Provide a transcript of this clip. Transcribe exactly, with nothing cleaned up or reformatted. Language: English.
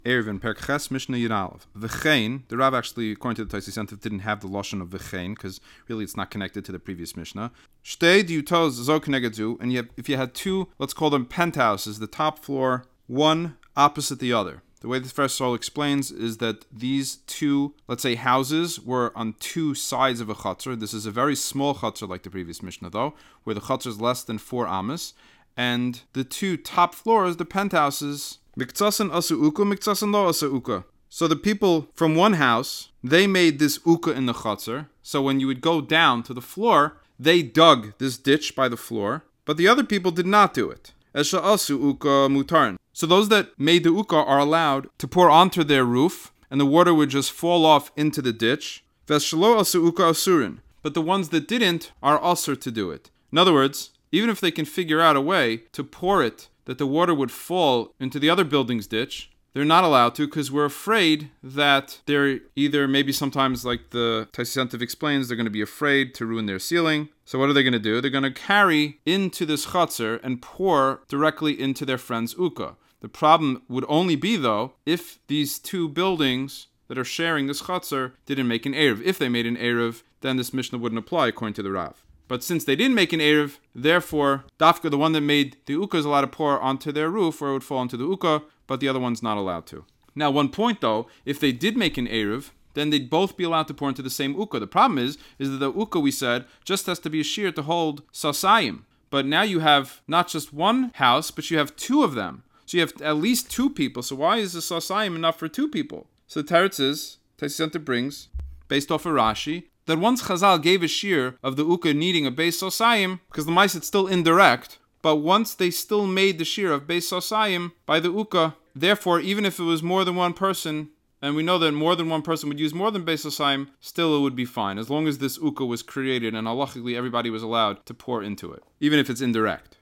Erevin Perkhes Mishnah Yiralev. V'chein, the Rav actually, according to the Tosfos Yontif, didn't have the lashon of v'chein because really it's not connected to the previous Mishnah. Shtei diutos zo kenegedzu, and you have, if you had two, let's call them penthouses, the top floor, one opposite the other. The way the first soul explains is that these two, let's say, houses were on two sides of a chutzner. This is a very small chutzner like the previous Mishnah, though, where the chutzner is less than four amas, and the two top floors, the penthouses, Miktasan asa uka, miktasan lo asa uka. So the people from one house, they made this uka in the chutzner. So when you would go down to the floor, they dug this ditch by the floor, but the other people did not do it. Esha asu uka mutarn. So those that made the uka are allowed to pour onto their roof, and the water would just fall off into the ditch. Veshalo asu uka asurin. But the ones that didn't are asur to do it. In other words, even if they can figure out a way to pour it that the water would fall into the other building's ditch, they're not allowed to because we're afraid that they're either, maybe sometimes like the Tosfos Yontif explains, they're going to be afraid to ruin their ceiling. So what are they going to do? They're going to carry into this chutzner and pour directly into their friend's uka. The problem would only be, though, if these two buildings that are sharing this chutzner didn't make an eruv. If they made an eruv, then this Mishnah wouldn't apply according to the Rav. But since they didn't make an eruv, therefore, dafka, the one that made the uka, is allowed to pour onto their roof, where it would fall into the uka, but the other one's not allowed to. Now, one point, though, if they did make an eruv, then they'd both be allowed to pour into the same uka. The problem is, is that the uka, we said, just has to be a shear to hold sasayim. But now you have not just one house, but you have two of them. So you have at least two people. So why is the sasayim enough for two people? So the teretz is, Tosfos Yontif brings, based off of Rashi, that once Chazal gave a shear of the uka needing a beis sosayim, because the mice it's still indirect, but once they still made the shear of beis sosayim by the uka, therefore, even if it was more than one person, and we know that more than one person would use more than beis sosayim, still it would be fine, as long as this uka was created and halachically everybody was allowed to pour into it, even if it's indirect.